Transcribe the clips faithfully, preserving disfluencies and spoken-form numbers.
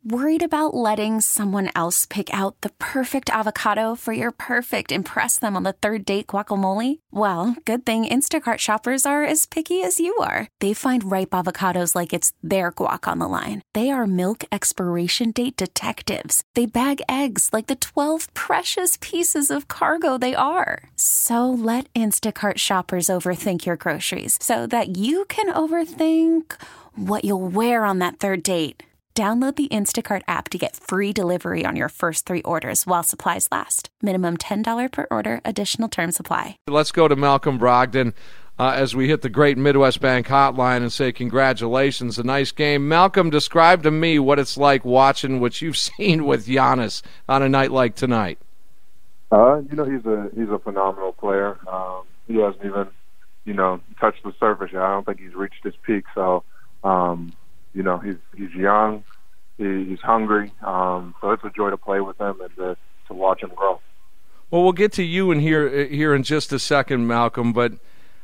Worried about letting someone else pick out the perfect avocado for your perfect impress them on the third date guacamole? Well, good thing Instacart shoppers are as picky as you are. They find ripe avocados like it's their guac on the line. They are milk expiration date detectives. They bag eggs like the twelve precious pieces of cargo they are. So let Instacart shoppers overthink your groceries so that you can overthink what you'll wear on that third date. Download the Instacart app to get free delivery on your first three orders while supplies last. Minimum ten dollars per order. Additional terms apply. Let's go to Malcolm Brogdon uh, as we hit the great Midwest Bank hotline and say congratulations. A nice game. Malcolm, describe to me what it's like watching what you've seen with Giannis on a night like tonight. Uh, you know, he's a he's a phenomenal player. Um, he hasn't even, you know, touched the surface yet. I don't think he's reached his peak. So, um, you know, he's he's young, he, he's hungry, um, so it's a joy to play with him and to, to watch him grow. Well, we'll get to you in here here in just a second, Malcolm. But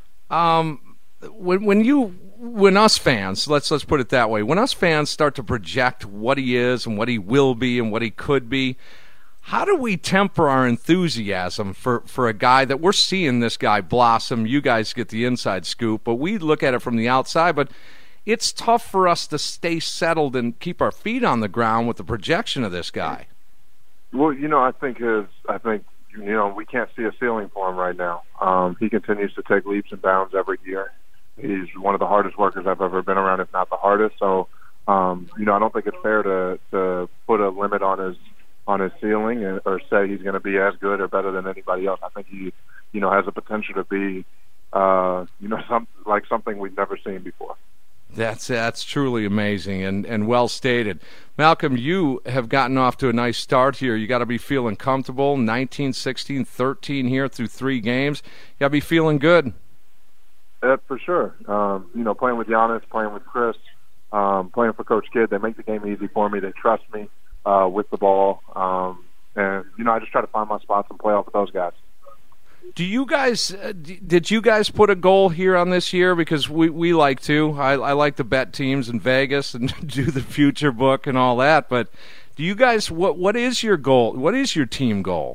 um, when when you when us fans, let's let's put it that way, when us fans start to project what he is and what he will be and what he could be, how do we temper our enthusiasm for, for a guy that we're seeing this guy blossom? You guys get the inside scoop, but we look at it from the outside. But it's tough for us to stay settled and keep our feet on the ground with the projection of this guy. Well, you know, I think his, I think, you know, we can't see a ceiling for him right now. Um, he continues to take leaps and bounds every year. He's one of the hardest workers I've ever been around, if not the hardest. So, um, you know, I don't think it's fair to, to put a limit on his on his ceiling and, or say he's going to be as good or better than anybody else. I think he, you know, has the potential to be, uh, you know, some, like something we've never seen before. That's that's truly amazing and, and well stated. Malcolm, you have gotten off to a nice start here. You got to be feeling comfortable. nineteen, sixteen, thirteen here through three games. You got to be feeling good. Yeah, for sure. Um, you know, playing with Giannis, playing with Chris, um, playing for Coach Kidd, they make the game easy for me. They trust me uh, with the ball. Um, and, you know, I just try to find my spots and play off with those guys. Do you guys uh, did you guys put a goal here on this year? Because we, we like to. I, I like to bet teams in Vegas and do the future book and all that. But do you guys what what is your goal? What is your team goal?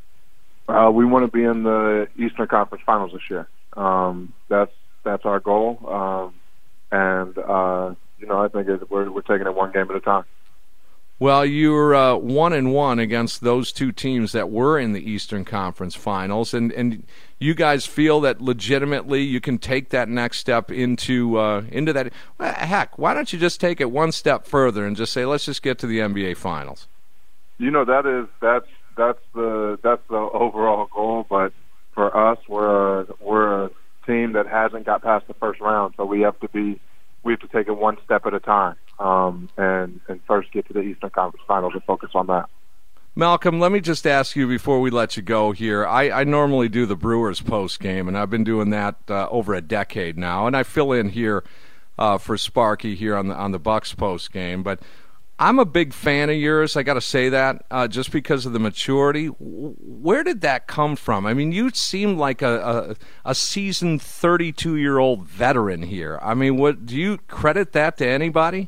Uh, we want to be in the Eastern Conference Finals this year. Um, that's that's our goal. Um, and uh, you know, I think it, we're we're taking it one game at a time. Well, you're uh, one and one against those two teams that were in the Eastern Conference Finals, and, and you guys feel that legitimately you can take that next step into uh, into that. Well, heck, why don't you just take it one step further and just say, let's just get to the N B A Finals? You know, that is that's that's the that's the overall goal. But for us, we're a, we're a team that hasn't got past the first round, so we have to be we have to take it one step at a time. Um, and, and first get to the Eastern Conference Finals and focus on that. Malcolm, let me just ask you before we let you go here. I, I normally do the Brewers post game, and I've been doing that uh, over a decade now, and I fill in here uh, for Sparky here on the on the Bucks post game. But I'm a big fan of yours. I got to say that uh, just because of the maturity. Where did that come from? I mean, you seem like a a, a seasoned thirty-two-year-old veteran here. I mean, what do you credit that to anybody?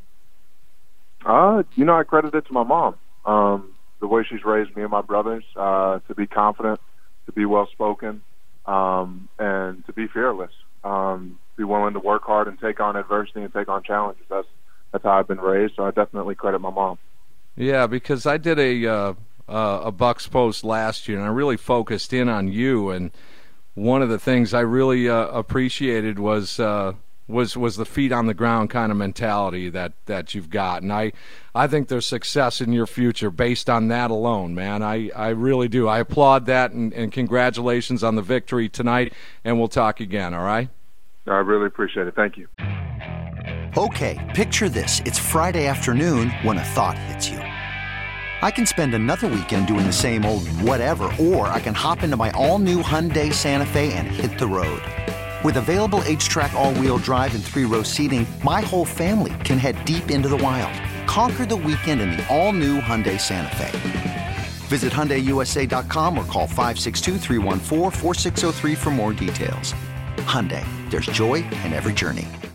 Uh, you know, I credit it to my mom. Um, the way she's raised me and my brothers uh, to be confident, to be well-spoken, um, and to be fearless. Um, be willing to work hard and take on adversity and take on challenges. That's that's how I've been raised. So I definitely credit my mom. Yeah, because I did a uh, uh, a Bucks post last year, and I really focused in on you. And one of the things I really uh, appreciated was. Uh, was was the feet on the ground kind of mentality that, that you've got. And I, I think there's success in your future based on that alone, man. I, I really do. I applaud that, and, and congratulations on the victory tonight, and we'll talk again, all right? I really appreciate it. Thank you. Okay, picture this. It's Friday afternoon when a thought hits you. I can spend another weekend doing the same old whatever, or I can hop into my all-new Hyundai Santa Fe and hit the road. With available H-Track all-wheel drive and three-row seating, my whole family can head deep into the wild. Conquer the weekend in the all-new Hyundai Santa Fe. Visit Hyundai U S A dot com or call five six two, three one four, four six zero three for more details. Hyundai, there's joy in every journey.